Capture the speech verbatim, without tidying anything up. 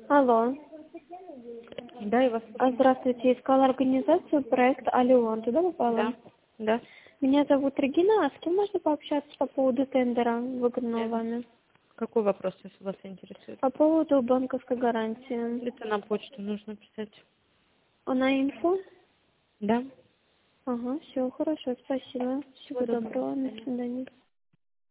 Алло. Да, я вас А, слушаю. Здравствуйте. Искала организацию проекта «Алион». Туда попала? Да, да. Меня зовут Регина. А с кем можно пообщаться по поводу тендера, выгодного Э, вами? Какой вопрос, если вас интересует? По поводу банковской гарантии. Это на почту нужно писать. Она инфо? Да? Ага, все, хорошо, спасибо. Всего Всего доброго, до доброго, до свидания. свидания.